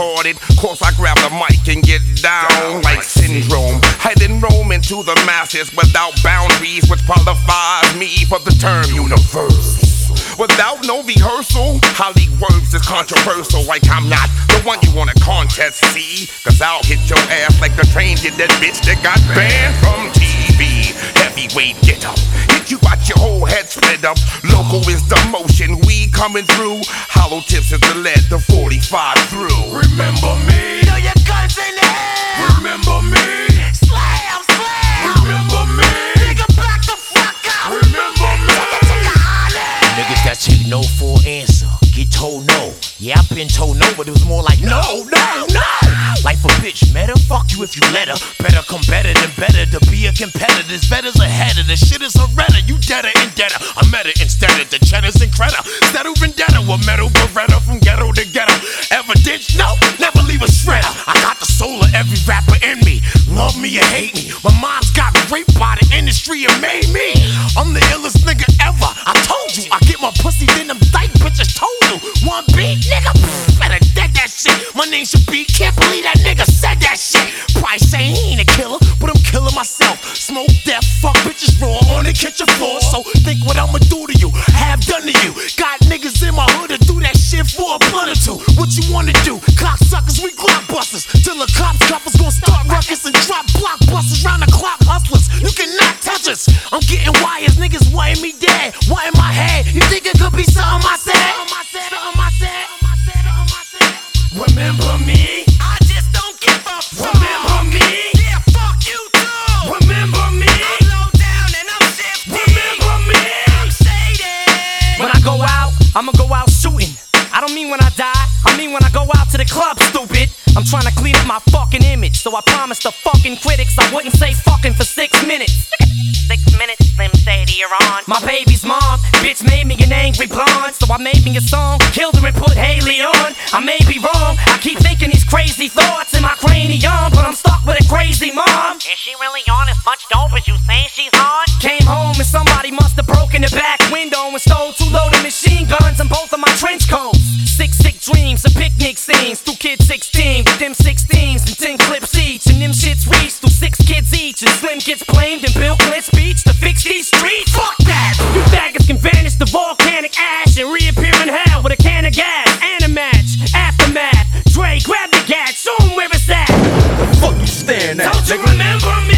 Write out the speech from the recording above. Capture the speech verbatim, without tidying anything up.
retarded. Course I grab the mic and get down like Syndrome. I then roam into the masses without boundaries, which qualifies me for the term universe. Without no rehearsal, Holly words is controversial, like I'm not the one you want a contest, see? Cause I'll hit your ass like the train did that bitch that got banned from T V. Heavyweight get up, hit you got your whole head split up. Local is the motion, we coming through. Hollow tips is the lead, the forty-five through. Remember me? Throw your guns in the air. Remember me? Slam, slam. Remember me? Nigga, back the fuck up. Remember me? Niggas that take no for an answer, get told no. Yeah, I've been told no, but it was more like no, no, no. Life a bitch, meta, fuck you if you let her. Better come better than better to be a competitor. This better's ahead of the shit is a redder. You deader and deader. I met it instead of the cheddars and credit. Settle vendetta with metal beretta from ghetto to ghetto. Evidence, no, never leave a shredder. I got the soul of every rapper in me. Love me or hate me. My mom's got raped by the industry and made me. I'm the illest nigga ever. I told you, I get my pussy, then them dyke bitches told you. One beat, nigga, pff, better dead that shit. My name should be, can't believe that nigga said that shit. Probably say he ain't a killer, but I'm killing myself. Smoke death, fuck bitches raw on the kitchen floor. So think what I'ma do to you, have done to you. Got niggas in my hood to do that shit for a blunt or two. What you wanna do? Cocksuckers, we blockbusters. Till the cops coppers gon' start ruckus and drop blockbusters round the clock hustlers. You cannot touch us. I'm getting wires, niggas wanting me dead. What in my head? You think it could be something I said? Something I said, something I said, something I said, something I said. Remember me? I just don't give a fuck. Remember me? Yeah, fuck you too. Remember me? I'm low down and I'm shifty. Remember me? I'm shaded. When I go out, I'ma go out shooting. I don't mean when I die, I mean when I go out to the club, stupid. I'm trying to clean up my fucking image, so I promised the fucking critics I wouldn't say fucking for six minutes. Six minutes, Slim Shady, you're on. My baby's mom, bitch made me an angry blonde, so I made me a song, killed her and put Haley on. I may be wrong, I keep thinking these crazy thoughts in my cranium, but I'm stuck with a crazy mom. Is she really on as much dope as you say she's on? Came home and somebody must have broken the back window and stole two loaded machine guns and both of my trench coats. Six sick dreams and picnic scenes, two kids sixteen with them sixteens and ten clips each, and them shits reached through six kids each, and Slim gets blamed in Bill Clinton's speech to fix these streets. Fuck that! You faggots can vanish to volcanic ash and reappear in hell with a can of gas and a match. Aftermath, Dre, grab the gat, show 'em where it's at. The fuck you staring at? Don't you nigga? remember me?